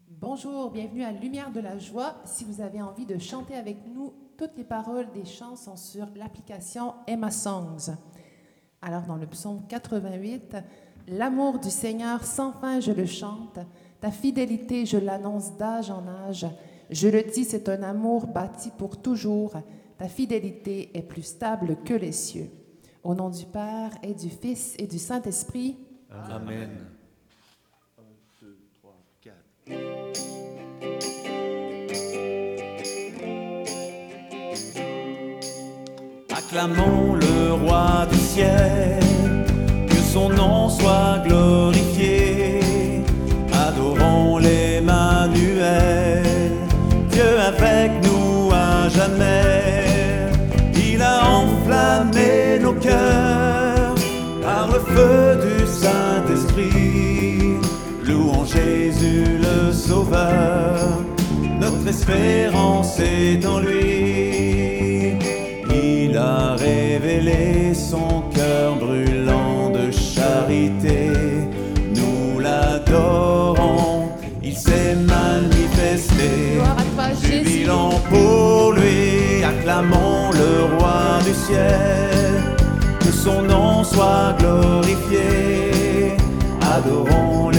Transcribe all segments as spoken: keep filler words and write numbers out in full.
Bonjour, bienvenue à Lumière de la Joie. Si vous avez envie de chanter avec nous, toutes les paroles des chants sont sur l'application Emma Songs. Alors dans le psaume quatre-vingt-huit, « L'amour du Seigneur sans fin je le chante, ta fidélité je l'annonce d'âge en âge. Je le dis, c'est un amour bâti pour toujours, ta fidélité est plus stable que les cieux. » Au nom du Père et du Fils et du Saint-Esprit. Amen. Acclamons le roi du ciel, que son nom soit glorifié. Adorons l'Emmanuel, Dieu avec nous à jamais. Il a enflammé nos cœurs par le feu du Saint-Esprit. Louons Jésus le Sauveur, notre espérance est en lui. Il a révélé son cœur brûlant de charité. Nous l'adorons, il s'est manifesté. Jubilons pour lui, acclamons le roi du ciel. Que son nom soit glorifié. Adorons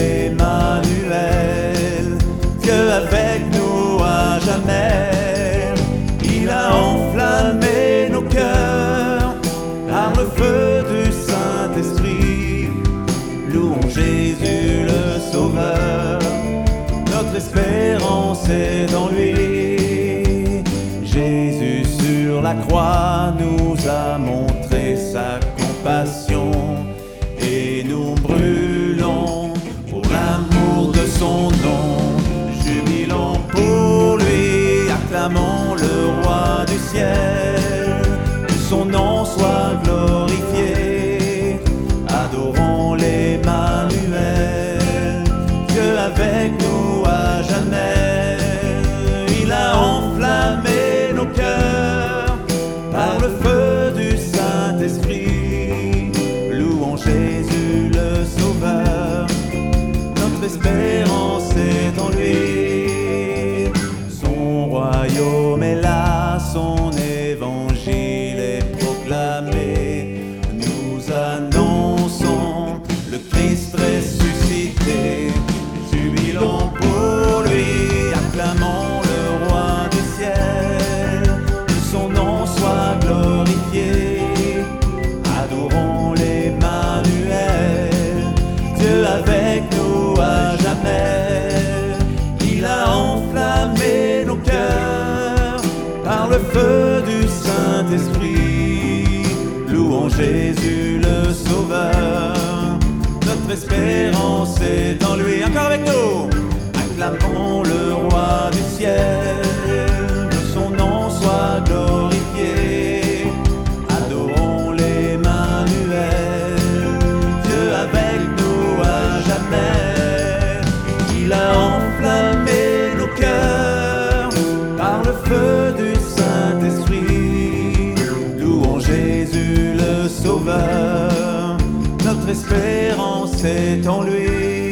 l'Emmanuel, Dieu avec nous à jamais. Il a enflammé nos cœurs par le feu du Saint-Esprit. Louons Jésus le Sauveur, notre espérance est en lui. Jésus sur la croix nous a montré sa compassion et nous brûlons pour l'amour de son nom. Jubilons pour lui, acclamons le roi du ciel, que son nom soit glorifié. Adorons l'Emmanuel, Dieu avec nous à jamais. Il a enflammé nos cœurs par le feu du Saint-Esprit. Louons Jésus le Sauveur, notre espérance est en lui. Son royaume est là, son évangile est proclamé. Nous annonçons le Christ ressuscité. Jubilons pour lui, acclamons le roi du ciel. Que son nom soit glorifié. Adorons l'Emmanuel, Dieu avec nous à jamais. Il a enflammé nos cœurs par le feu du Saint-Esprit. Louons Jésus le Sauveur, notre espérance est en lui. Encore avec nous, acclamons le roi du ciel, que son nom soit glorifié. Adorons l'Emmanuel, Dieu avec nous à jamais. Il a enflammé nos cœurs par le feu du Saint-Esprit. Louons Jésus le Sauveur, notre espérance est en lui.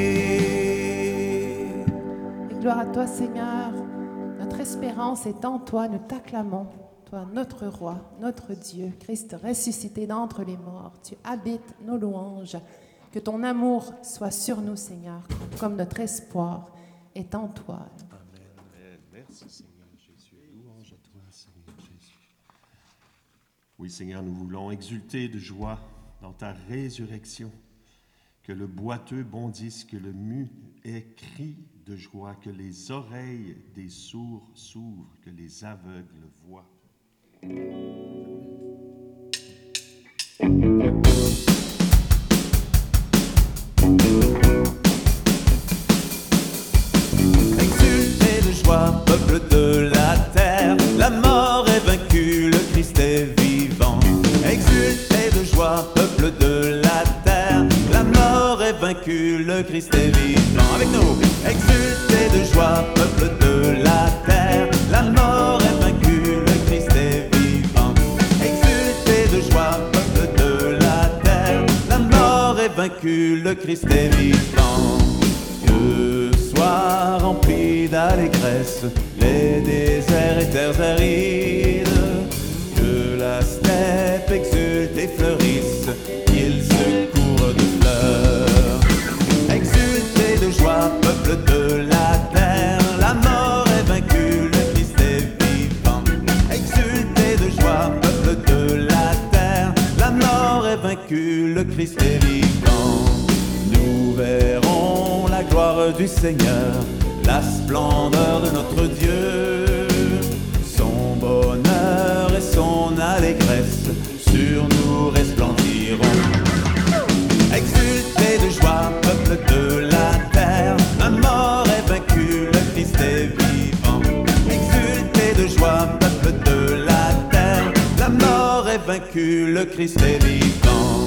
Et gloire à toi, Seigneur. Notre espérance est en toi. Nous t'acclamons, toi, notre roi, notre Dieu, Christ ressuscité d'entre les morts. Tu habites nos louanges. Que ton amour soit sur nous, Seigneur, comme notre espoir est en toi. Amen. Merci, Seigneur Jésus. Louange à toi, Seigneur Jésus. Oui, Seigneur, nous voulons exulter de joie dans ta résurrection. Que le boiteux bondisse, que le mu ait cri de joie, que les oreilles des sourds s'ouvrent, que les aveugles voient. Exultez de joie, peuple de la terre, la mort est vaincue, le Christ est vivant. Exultez de joie, peuple de la terre, la mort est vaincue, le Christ est vivant. Avec nous, exultez de joie, peuple de la terre, la mort est vaincue, le Christ est vivant. Exultez de joie, peuple de la terre, la mort est vaincue, le Christ est vivant. Que soit rempli sécheresse, les déserts et terres arides. Que la steppe exulte et fleurisse, qu'il se couvre de fleurs. Exultez de joie, peuple de la terre, la mort est vaincue, le Christ est vivant. Exultez de joie, peuple de la terre, la mort est vaincue, le Christ est vivant. Nous verrons la gloire du Seigneur, la splendeur de notre Dieu, son bonheur et son allégresse sur nous resplendiront. Exultez de joie, peuple de la terre, la mort est vaincue, le Christ est vivant. Exultez de joie, peuple de la terre, la mort est vaincue, le Christ est vivant.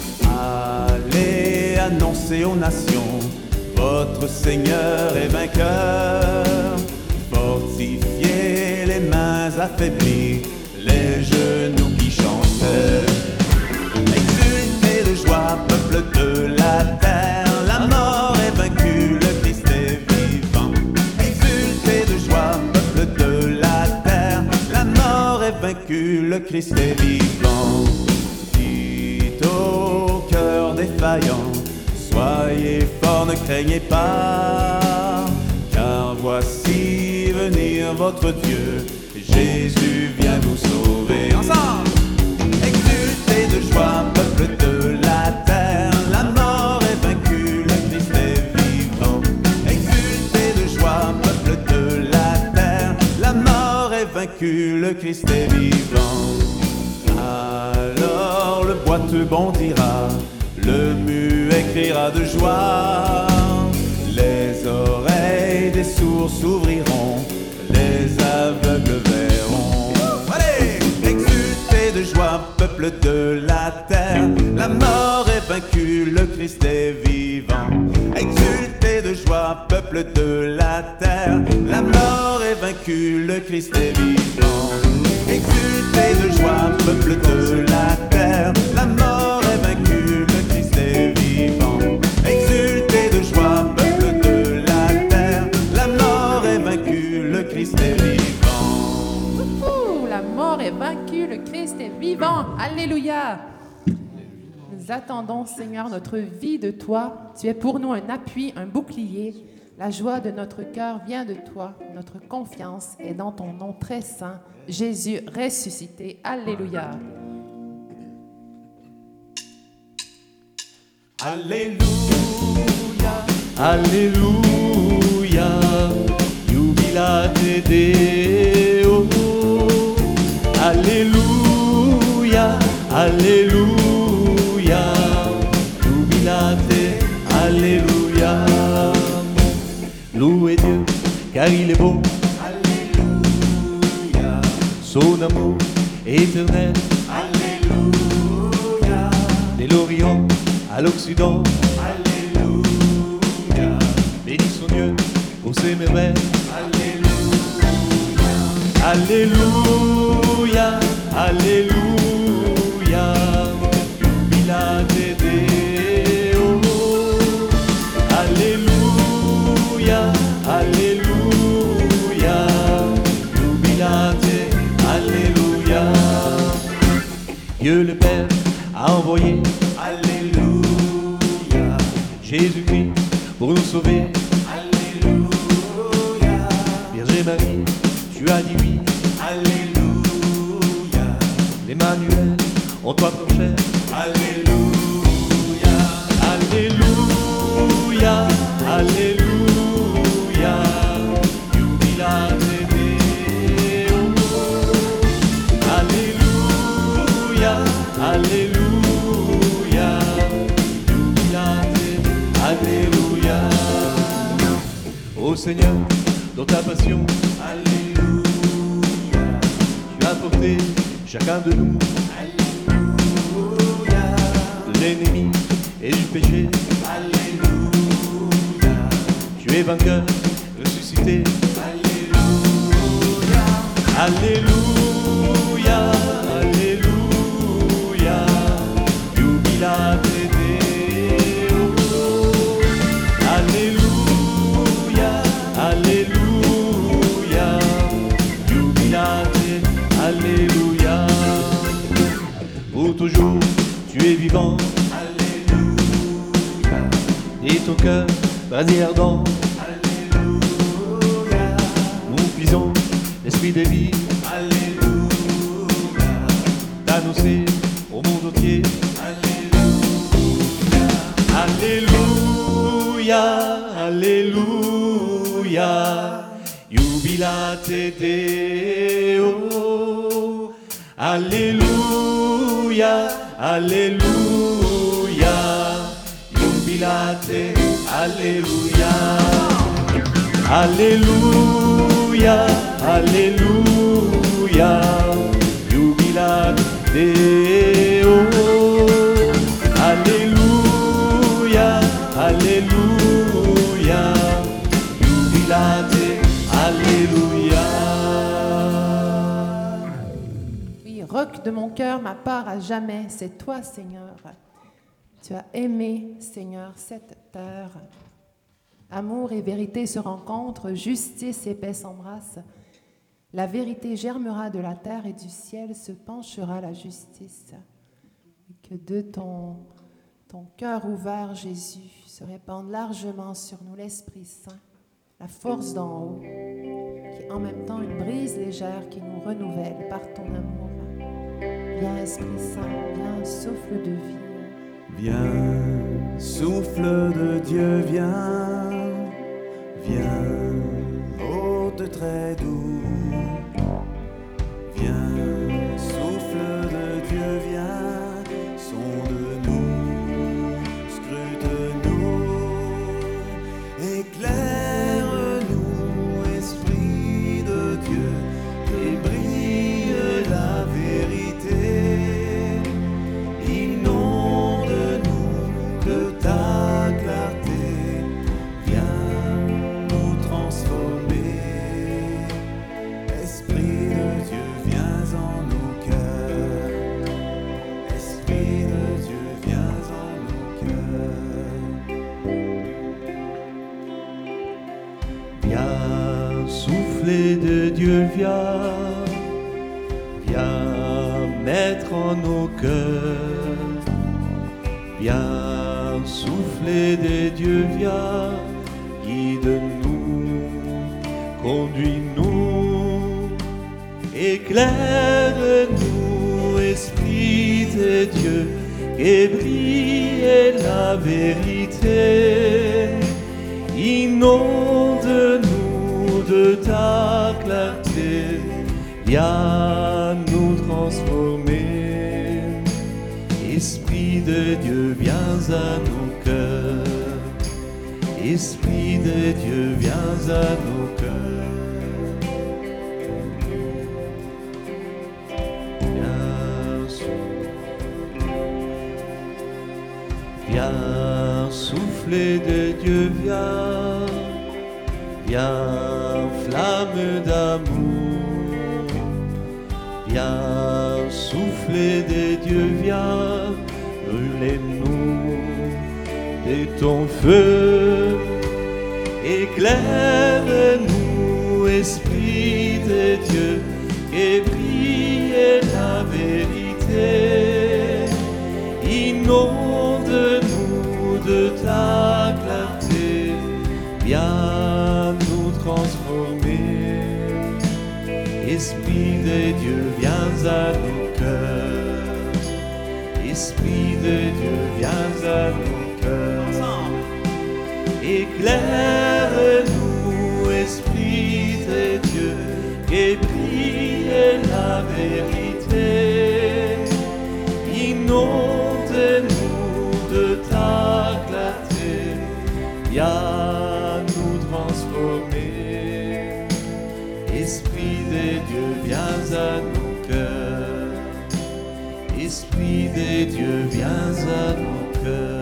Allez annoncer aux nations, votre Seigneur est vainqueur. Fortifiez les mains affaiblies, les genoux qui chantent. Exultez de joie, peuple de la terre, la mort est vaincue, le Christ est vivant. Exultez de joie, peuple de la terre, la mort est vaincue, le Christ est vivant. Dites au cœur défaillant, soyez forts, ne craignez pas, car voici venir votre Dieu, Jésus vient vous sauver. Ensemble! Exultez de joie, peuple de la terre, la mort est vaincue, le Christ est vivant. Exultez de joie, peuple de la terre, la mort est vaincue, le Christ est vivant. Alors le boiteux bondira, le muet criera de joie, les oreilles des sourds s'ouvriront, les aveugles verront. Allez! Exultez de joie, peuple de la terre, la mort est vaincue, le Christ est vivant. Exultez de joie, peuple de la terre, la mort est vaincue, le Christ est vivant. Exultez de joie, peuple de la terre, la mort est vaincue, le Christ est vivant. Exultez de joie, peuple de la terre, la mort est vaincue, le Christ est vivant. Ouh, la mort est vaincue, le Christ est vivant. Alléluia. Nous attendons, Seigneur, notre vie de toi. Tu es pour nous un appui, un bouclier. La joie de notre cœur vient de toi. Notre confiance est dans ton nom très saint, Jésus ressuscité. Alléluia. Alléluia, Alléluia, jubilate Deo. Alléluia, Alléluia, jubilate, Alléluia. Louez Dieu, car il est beau. Alléluia, Son amour éternel. Alléluia, De l'Orient à l'Occident. Alléluia, Bénissons Dieu pour ses merveilles. Alléluia, Alléluia, Alléluia, jubilate Deo. Alléluia, Alléluia, jubilate, Alléluia. Dieu le Père a envoyé Alléluia, Jésus-Christ pour nous sauver. Alléluia, Vierge Marie, tu as dit oui. Alléluia, Emmanuel, en toi pour cher. Alléluia, Alléluia, Alléluia, jubilate Deo. Alléluia, Alléluia, jubilate, Alléluia. Ô Seigneur, dans ta passion, Alléluia, tu as porté chacun de nous de l'ennemi et du péché. Alléluia, Tu es vainqueur, ressuscité. Alléluia, Alléluia, Alléluia, jubilate Deo. Alléluia, Alléluia, bannière d'or. Alléluia, Nous puisons l'esprit de vie, Alléluia, d'annoncer au monde entier. Alléluia, Alléluia, Alléluia, jubilate Deo. Alléluia, Alléluia, jubilate, Alléluia. Alléluia, Alléluia, jubilate Deo. Alléluia, Alléluia, jubilate, Alléluia. Oui, roc de mon cœur, ma part à jamais, c'est toi, Seigneur. Tu as aimé, Seigneur, cette terre. Amour et vérité se rencontrent, justice et paix s'embrassent. La vérité germera de la terre et du ciel se penchera la justice. Que de ton, ton cœur ouvert, Jésus, se répande largement sur nous l'Esprit Saint, la force d'en haut, qui est en même temps une brise légère qui nous renouvelle par ton amour. Viens, Esprit Saint, viens, souffle de vie. viens, souffle de Dieu, viens, viens, hôte très doux, viens, souffle de Dieu, viens, sonde-nous, scrute-nous, éclaire-nous, Esprit de Dieu, et brille la vérité. Inonde-nous de ta clarté, viens nous transformer. Esprit de Dieu, viens en nos cœurs. Esprit de Dieu, viens en nos cœurs. Viens, souffler de Dieu, viens, viens mettre en nos cœurs. Viens, souffler de Dieu, viens, guide-nous, conduis-nous, éclaire-nous, Esprit de Dieu, et brille la vérité. Inonde-nous de ta clarté, viens nous transformer. Esprit de Dieu, viens à nos cœurs. Esprit de Dieu, viens à nos cœurs. Viens, viens, souffler de Dieu, viens, viens, flamme d'amour, viens, souffler de Dieu, viens, brûlez-nous de ton feu, éclaire-nous, Esprit de Dieu, et brille la vérité. Inonde-nous de ta clarté, viens nous transformer. Esprit de Dieu, viens à nos cœurs. Esprit de Dieu, viens à nos cœurs. Éclaire-nous, Esprit de Dieu, et brille la vérité. Inonde-nous de ta clarté, viens nous transformer. Esprit de Dieu, viens à nos cœurs. Esprit de Dieu, viens à nos cœurs.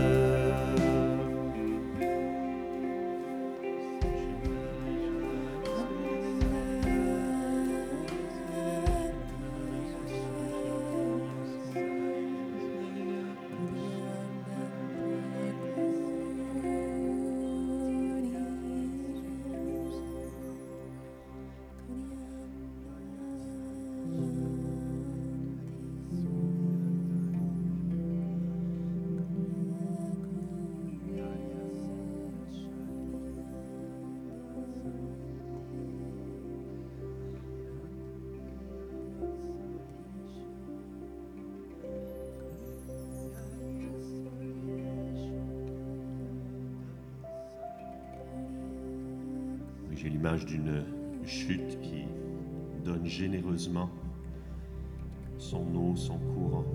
J'ai l'image d'une chute qui donne généreusement son eau, son courant.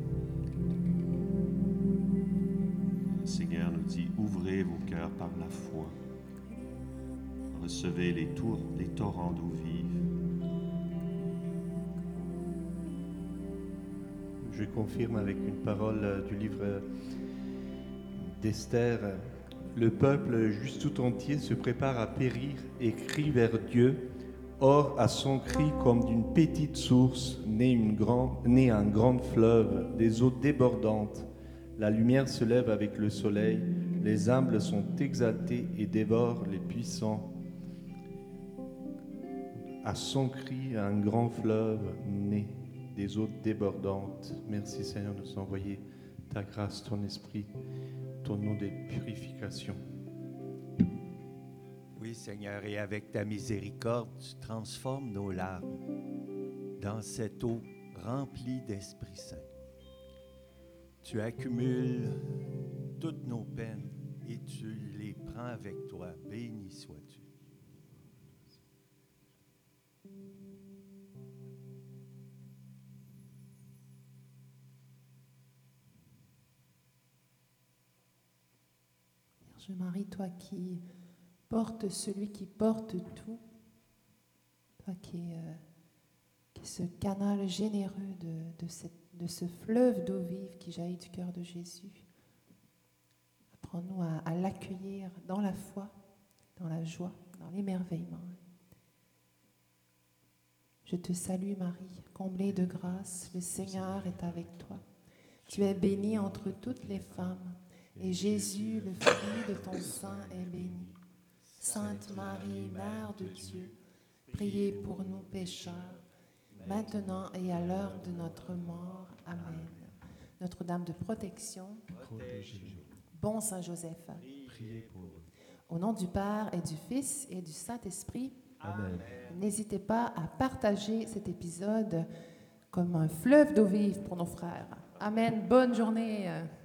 Le Seigneur nous dit, ouvrez vos cœurs par la foi. Recevez les, tours, les torrents d'eau vive. Je confirme avec une parole du livre d'Esther. Le peuple juste tout entier se prépare à périr et crie vers Dieu. Or, à son cri, comme d'une petite source, naît, une grande, naît un grand fleuve, des eaux débordantes. La lumière se lève avec le soleil, les humbles sont exaltés et dévorent les puissants. À son cri, un grand fleuve naît, des eaux débordantes. Merci Seigneur de nous envoyer ta grâce, ton esprit, ton eau de purification. Oui, Seigneur, et avec ta miséricorde, tu transformes nos larmes dans cette eau remplie d'Esprit Saint. Tu accumules toutes nos peines et tu les prends avec toi. Béni sois-tu. Vierge Marie, toi qui portes celui qui porte tout, toi qui es, euh, qui es ce canal généreux de, de, cette, de ce fleuve d'eau vive qui jaillit du cœur de Jésus. Apprends-nous à, à l'accueillir dans la foi, dans la joie, dans l'émerveillement. Je te salue Marie, comblée de grâce, le Seigneur est avec toi. Tu es bénie entre toutes les femmes, et Jésus, le fruit de ton sein, est béni. Sainte Marie, Mère de Dieu, priez pour nous pécheurs, maintenant et à l'heure de notre mort. Amen. Notre-Dame de protection, bon Saint Joseph, Priez pour nous. au nom du Père et du Fils et du Saint-Esprit, Amen. n'hésitez pas à partager cet épisode comme un fleuve d'eau vive pour nos frères. Amen. Bonne journée.